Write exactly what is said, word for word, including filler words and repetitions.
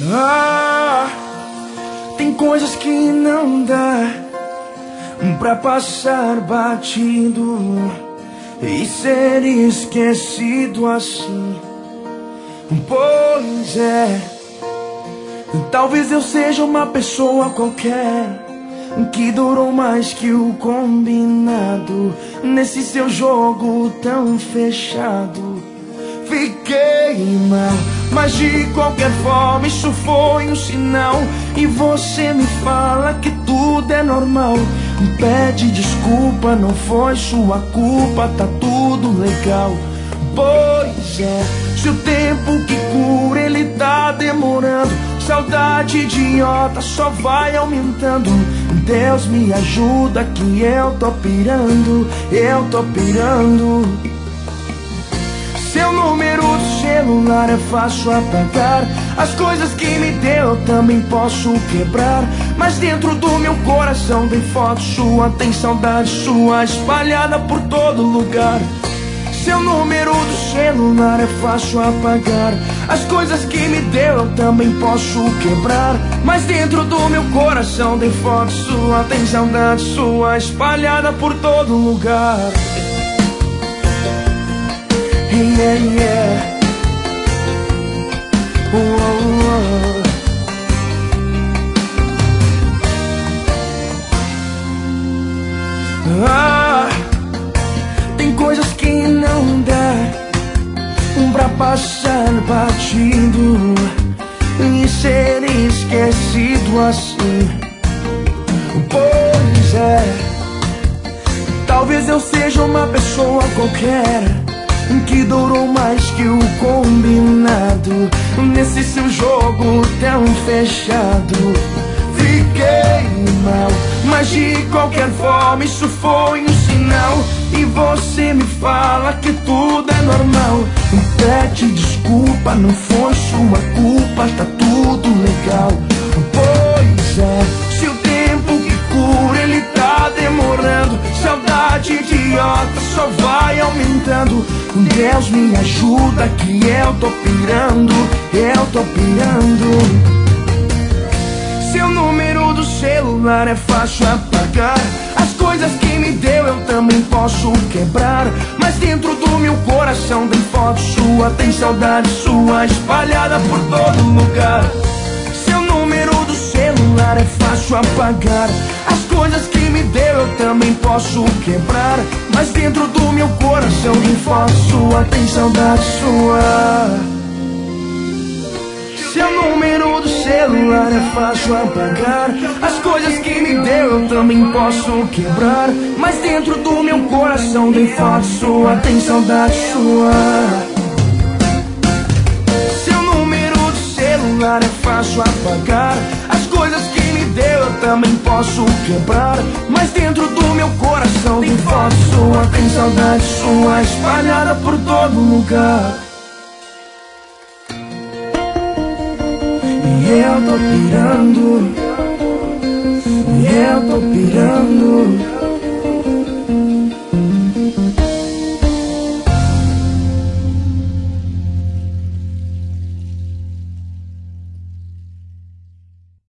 Ah, tem coisas que não dá pra passar batido e ser esquecido assim. Pois é, talvez eu seja uma pessoa qualquer que durou mais que o combinado nesse seu jogo tão fechado. Fiquei mal, mas de qualquer forma isso foi um sinal. E você me fala que tudo é normal, me pede desculpa, não foi sua culpa, tá tudo legal. Pois é, se o tempo que cura ele tá demorando, saudade idiota só vai aumentando. Deus me ajuda que eu tô pirando, eu tô pirando. Seu número do celular é fácil apagar, as coisas que me deu eu também posso quebrar, mas dentro do meu coração tem foto sua, tem saudade sua espalhada por todo lugar. Seu número do celular é fácil apagar, as coisas que me deu eu também posso quebrar, mas dentro do meu coração tem foto sua, tem saudade sua espalhada por todo lugar. Yeah, yeah. Oh, oh. Ah, tem coisas que não dá pra passar batido e ser esquecido assim. Pois é, talvez eu seja uma pessoa qualquer que durou mais que o combinado nesse seu jogo tão fechado. Fiquei mal, mas de qualquer forma isso foi um sinal. E você me fala que tudo é normal, me pede desculpa, não foi sua culpa, tá tudo legal. Pois é, se o tempo que cura ele tá demorando, saudade idiota só vai aumentando. Deus me ajuda que eu tô pirando, eu tô pirando. Seu número do celular é fácil apagar, as coisas que me deu eu também posso quebrar, mas dentro do meu coração tem foto sua, tem saudade sua espalhada por todo lugar. Seu número do celular é fácil apagar, as coisas que me deu eu também posso quebrar, mas dentro do meu coração tem foto sua, tem saudade sua. Seu número do celular é fácil apagar, as coisas que me deu eu também posso quebrar, mas dentro do meu coração tem foto sua, tem saudade sua. Seu número do celular é fácil apagar, as coisas que me deu eu também posso quebrar, mas dentro do meu coração tem foto sua, tem saudade sua espalhada por todo lugar. E eu tô pirando, e eu tô pirando.